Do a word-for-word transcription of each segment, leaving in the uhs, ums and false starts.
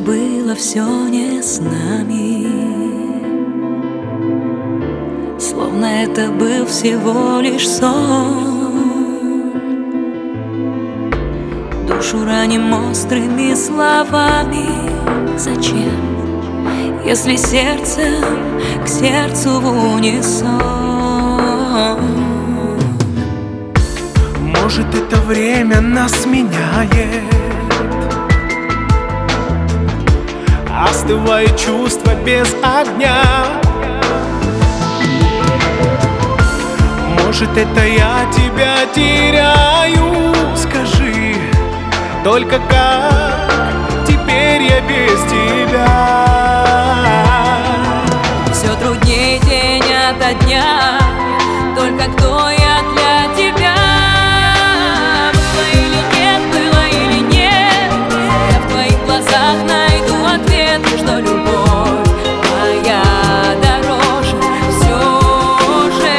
было все не с нами, словно это был всего лишь сон. Душу раним острыми словами. Зачем, если сердцем к сердцу в унисон? Может, это время нас меняет, остывает чувство без огня. Может, это я тебя теряю. Скажи, только как теперь я без тебя? Все труднее день ото дня, только кто я для тебя? Было или нет, было или нет, я в твоих глазах найду ответ, что любовь моя дороже все же.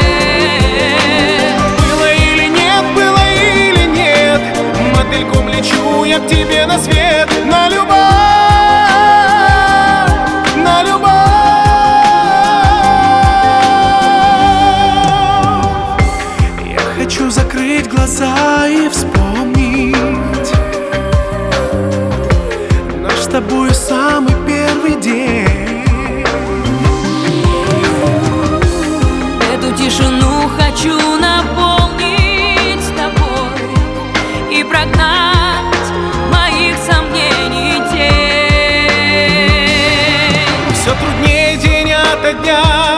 Было или нет, было или нет, мотыльком лечу я к тебе на свет, на любовь, на любовь. Я хочу закрыть глаза и вспомнить наш с тобой самый первый день. Эту тишину хочу наполнить тобой и прогнать моих сомнений тень. Все труднее день ото дня,